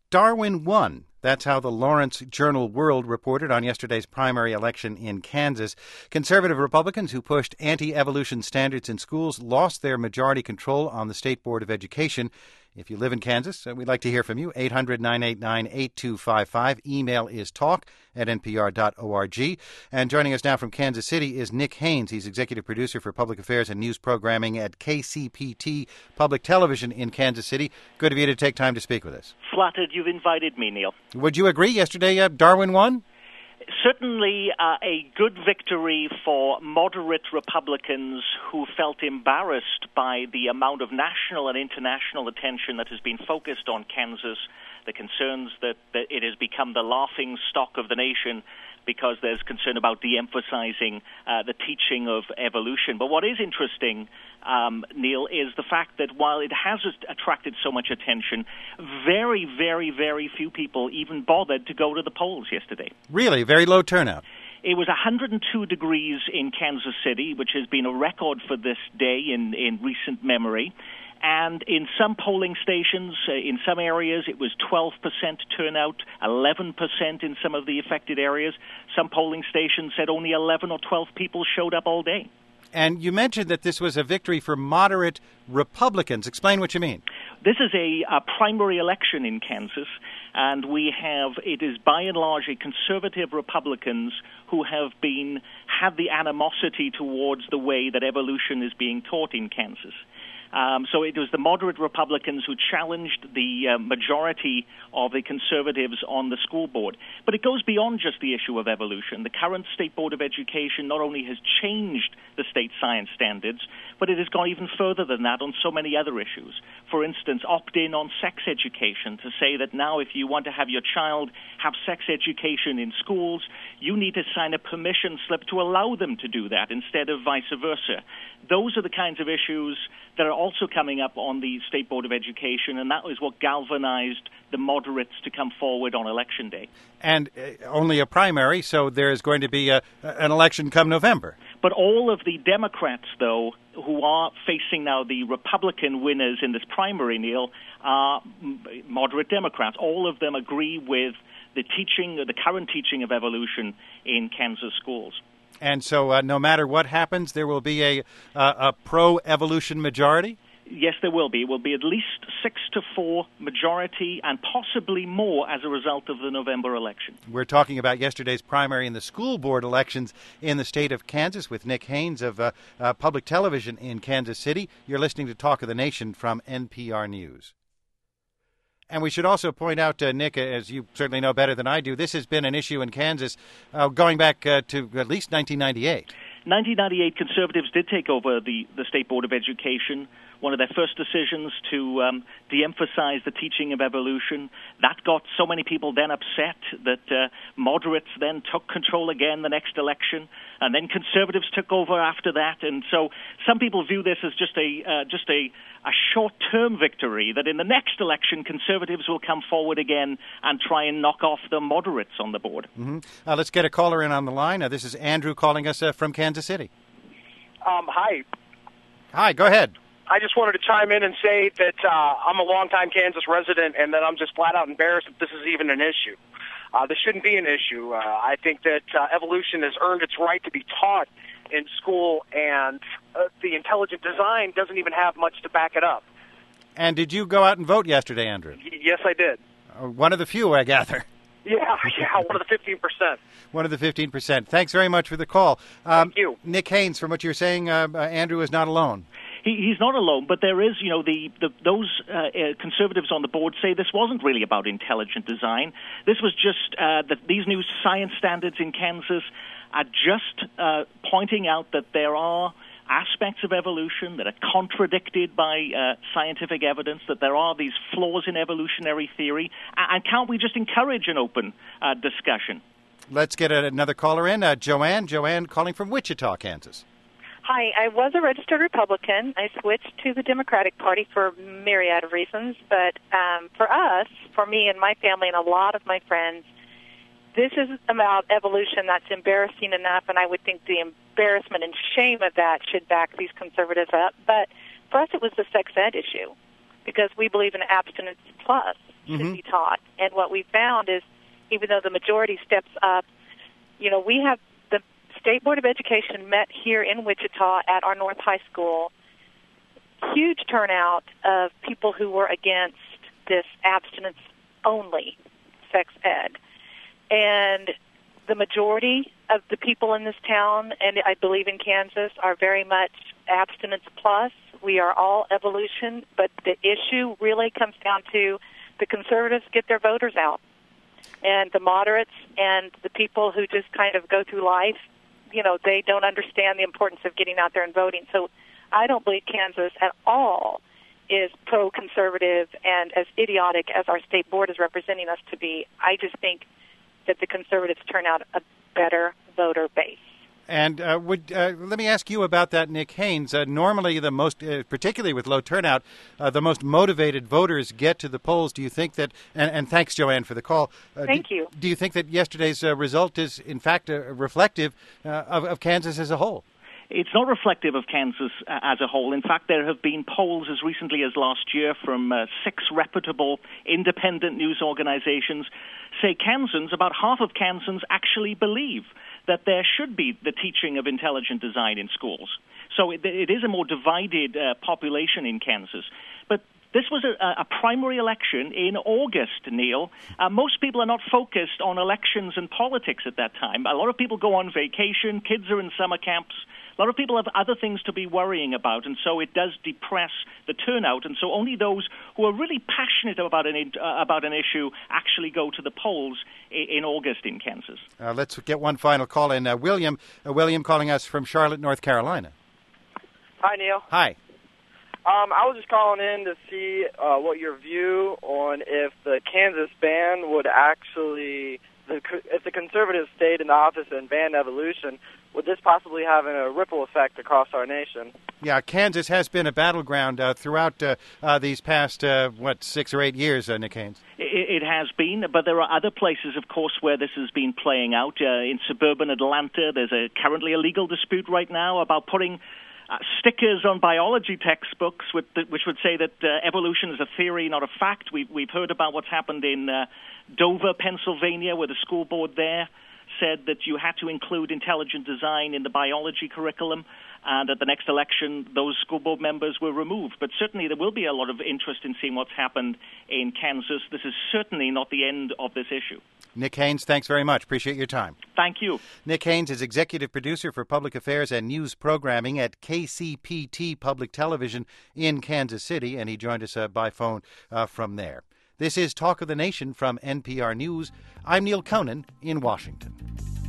Darwin won. That's how the Lawrence Journal-World reported on yesterday's primary election in Kansas. Conservative Republicans who pushed anti-evolution standards in schools lost their majority control on the State Board of Education. If you live in Kansas, we'd like to hear from you. 800-989-8255. Email is talk@npr.org. And joining us now from Kansas City is Nick Haynes. He's executive producer for public affairs and news programming at KCPT Public Television in Kansas City. Good of you to take time to speak with us. Flattered you've invited me, Neil. Would you agree yesterday Darwin won? Certainly a good victory for moderate Republicans who felt embarrassed by the amount of national and international attention that has been focused on Kansas, the concerns that it has become the laughing stock of the nation because there's concern about de-emphasizing the teaching of evolution. But what is interesting, Neil, is the fact that while it has attracted so much attention, very, very, very few people even bothered to go to the polls yesterday. Really? Very low turnout? It was 102 degrees in Kansas City, which has been a record for this day in recent memory. And in some polling stations, in some areas, it was 12% turnout, 11% in some of the affected areas. Some polling stations said only 11 or 12 people showed up all day. And you mentioned that this was a victory for moderate Republicans. Explain what you mean. This is a primary election in Kansas, and it is by and large a conservative Republicans who have had the animosity towards the way that evolution is being taught in Kansas. So it was the moderate Republicans who challenged the majority of the conservatives on the school board. But it goes beyond just the issue of evolution. The current State Board of Education not only has changed the state science standards, but it has gone even further than that on so many other issues. For instance, opt-in on sex education to say that now if you want to have your child have sex education in schools, you need to sign a permission slip to allow them to do that instead of vice versa. Those are the kinds of issues that are also coming up on the State Board of Education, and that is what galvanized the moderates to come forward on Election Day. And only a primary, so there's going to be an election come November. But all of the Democrats, though, who are facing now the Republican winners in this primary, Neil, are moderate Democrats. All of them agree with the current teaching of evolution in Kansas schools. And so no matter what happens, there will be a pro-evolution majority? Yes, there will be. It will be at least 6-4 majority and possibly more as a result of the November election. We're talking about yesterday's primary in the school board elections in the state of Kansas with Nick Haynes of Public Television in Kansas City. You're listening to Talk of the Nation from NPR News. And we should also point out, Nick, as you certainly know better than I do, this has been an issue in Kansas going back to at least 1998. 1998, conservatives did take over the State Board of Education. One of their first decisions to de-emphasize the teaching of evolution. That got so many people then upset that moderates then took control again the next election, and then conservatives took over after that. And so some people view this as just a short-term victory, that in the next election conservatives will come forward again and try and knock off the moderates on the board. Mm-hmm. Let's get a caller in on the line. This is Andrew calling us from Kansas City. Hi. Hi, go ahead. I just wanted to chime in and say that I'm a longtime Kansas resident and that I'm just flat out embarrassed that this is even an issue. This shouldn't be an issue. I think that evolution has earned its right to be taught in school, and the intelligent design doesn't even have much to back it up. And did you go out and vote yesterday, Andrew? Yes, I did. One of the few, I gather. Yeah, one of the 15%. One of the 15%. Thanks very much for the call. Thank you. Nick Haynes, from what you're saying, Andrew is not alone. He's not alone, but there is, those conservatives on the board say this wasn't really about intelligent design. This was just that these new science standards in Kansas are just pointing out that there are aspects of evolution that are contradicted by scientific evidence, that there are these flaws in evolutionary theory, and can't we just encourage an open discussion? Let's get another caller in. Joanne calling from Wichita, Kansas. Hi, I was a registered Republican. I switched to the Democratic Party for a myriad of reasons, but for me and my family and a lot of my friends, this is about evolution that's embarrassing enough, and I would think the embarrassment and shame of that should back these conservatives up. But for us, it was the sex ed issue, because we believe in abstinence plus. should be taught. And what we found is, even though the majority steps up, we have the State Board of Education met here in Wichita at our North High School. Huge turnout of people who were against this abstinence-only sex ed. And the majority of the people in this town, and I believe in Kansas, are very much abstinence plus. We are all evolution, but the issue really comes down to the conservatives get their voters out. And the moderates and the people who just kind of go through life, they don't understand the importance of getting out there and voting. So I don't believe Kansas at all is pro-conservative and as idiotic as our state board is representing us to be. I just think that the conservatives turn out a better voter base. And let me ask you about that, Nick Haynes. Normally, the most, particularly with low turnout, the most motivated voters get to the polls. Do you think that? And thanks, Joanne, for the call. Thank you. Do you think that yesterday's result is, in fact, reflective of Kansas as a whole? It's not reflective of Kansas as a whole. In fact, there have been polls as recently as last year from 6 reputable independent news organizations say Kansans, about half of Kansans actually believe that there should be the teaching of intelligent design in schools. So it is a more divided population in Kansas. But this was a primary election in August, Neil. Most people are not focused on elections and politics at that time. A lot of people go on vacation. Kids are in summer camps. A lot of people have other things to be worrying about, and so it does depress the turnout. And so only those who are really passionate about an issue actually go to the polls in August in Kansas. Let's get one final call in. William calling us from Charlotte, North Carolina. Hi, Neil. Hi. I was just calling in to see what your view on if the Kansas ban would actually, if the conservatives stayed in the office and banned evolution, would this possibly have a ripple effect across our nation? Yeah, Kansas has been a battleground throughout these past, 6 or 8 years, Nick Haynes. It has been, but there are other places, of course, where this has been playing out. In suburban Atlanta, there's currently a legal dispute right now about putting stickers on biology textbooks which would say that evolution is a theory, not a fact. We've heard about what's happened in Dover, Pennsylvania, where the school board there said that you had to include intelligent design in the biology curriculum, and at the next election, those school board members were removed. But certainly there will be a lot of interest in seeing what's happened in Kansas. This is certainly not the end of this issue. Nick Haynes, thanks very much. Appreciate your time. Thank you. Nick Haynes is executive producer for public affairs and news programming at KCPT Public Television in Kansas City, and he joined us by phone from there. This is Talk of the Nation from NPR News. I'm Neil Conan in Washington.